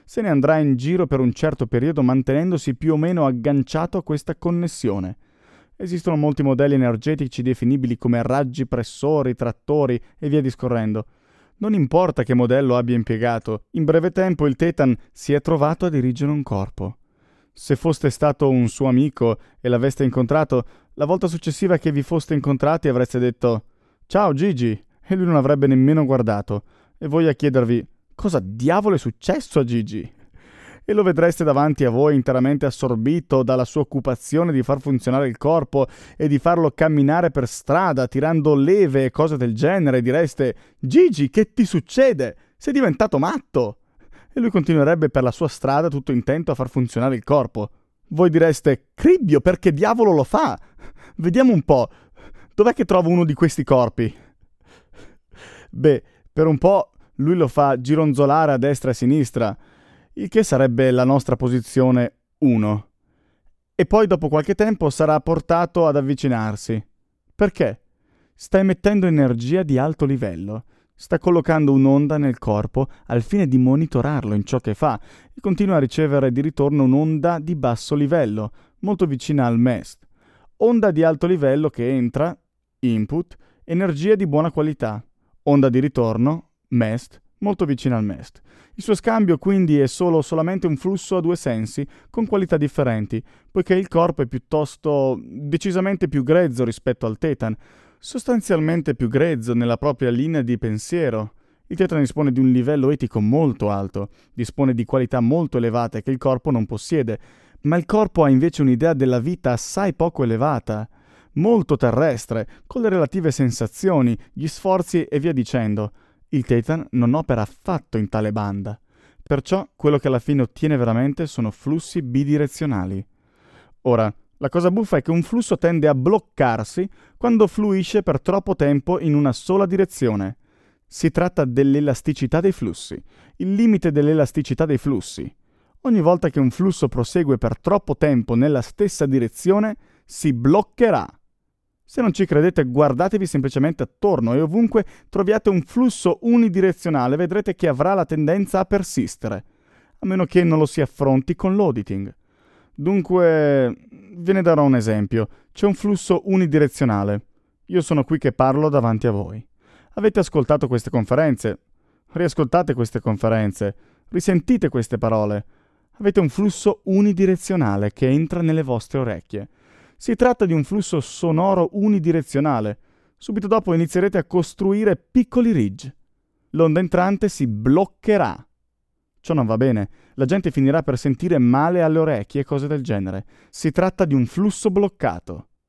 se ne andrà in giro per un certo periodo mantenendosi più o meno agganciato a questa connessione. Esistono molti modelli energetici definibili come raggi pressori, trattori e via discorrendo. Non importa che modello abbia impiegato, in breve tempo il Thetan si è trovato a dirigere un corpo. Se foste stato un suo amico e l'aveste incontrato, la volta successiva che vi foste incontrati avreste detto «Ciao Gigi!» e lui non avrebbe nemmeno guardato, e voi a chiedervi «Cosa diavolo è successo a Gigi?» E lo vedreste davanti a voi interamente assorbito dalla sua occupazione di far funzionare il corpo e di farlo camminare per strada tirando leve e cose del genere, e direste «Gigi, che ti succede? Sei diventato matto!» E lui continuerebbe per la sua strada tutto intento a far funzionare il corpo. Voi direste «Cribbio, perché diavolo lo fa? Vediamo un po', dov'è che trovo uno di questi corpi?» Beh, per un po' lui lo fa gironzolare a destra e a sinistra, il che sarebbe la nostra posizione 1. E poi dopo qualche tempo sarà portato ad avvicinarsi. Perché? Sta emettendo energia di alto livello, sta collocando un'onda nel corpo al fine di monitorarlo in ciò che fa e continua a ricevere di ritorno un'onda di basso livello, molto vicina al MEST. Onda di alto livello che entra, input, energia di buona qualità. Onda di ritorno, MEST, molto vicina al MEST. Il suo scambio quindi è solamente un flusso a due sensi, con qualità differenti, poiché il corpo è piuttosto decisamente più grezzo rispetto al Thetan, sostanzialmente più grezzo nella propria linea di pensiero. Il Thetan dispone di un livello etico molto alto, dispone di qualità molto elevate che il corpo non possiede, ma il corpo ha invece un'idea della vita assai poco elevata, molto terrestre, con le relative sensazioni, gli sforzi e via dicendo. Il Thetan non opera affatto in tale banda. Perciò quello che alla fine ottiene veramente sono flussi bidirezionali. Ora, la cosa buffa è che un flusso tende a bloccarsi quando fluisce per troppo tempo in una sola direzione. Si tratta dell'elasticità dei flussi, il limite dell'elasticità dei flussi. Ogni volta che un flusso prosegue per troppo tempo nella stessa direzione, si bloccherà. Se non ci credete, guardatevi semplicemente attorno e ovunque troviate un flusso unidirezionale vedrete che avrà la tendenza a persistere, a meno che non lo si affronti con l'auditing. Dunque, ve ne darò un esempio. C'è un flusso unidirezionale. Io sono qui che parlo davanti a voi. Avete ascoltato queste conferenze? Riascoltate queste conferenze. Risentite queste parole. Avete un flusso unidirezionale che entra nelle vostre orecchie. Si tratta di un flusso sonoro unidirezionale. Subito dopo inizierete a costruire piccoli ridge. L'onda entrante si bloccherà. Ciò non va bene. La gente finirà per sentire male alle orecchie e cose del genere. Si tratta di un flusso bloccato.